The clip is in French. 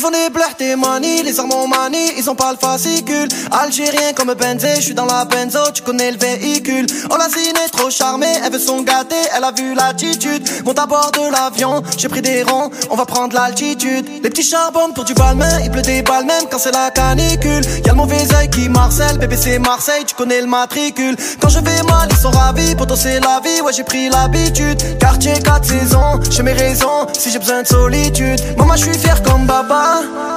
font des blurs, tes manies, les armes en manie, ils ont pas le fascicule. Algérien comme Benzé, je suis dans la benzo, tu connais le véhicule. Oh la zine est trop charmée, elle veut son gâté, elle a vu l'attitude. Monte à bord de l'avion, j'ai pris des ronds, on va prendre l'altitude. Les petits charbons pour du balmain, il pleut des balles même quand c'est la canicule. Y'a le mauvais œil qui marcelle, bébé c'est Marseille, tu connais le matricule. Quand je vais mal, ils sont ravis, poto c'est la vie, ouais j'ai pris l'habitude. Quartier 4 saisons, j'ai mes raisons, si j'ai besoin de solitude. Maman je suis fier comme Baba,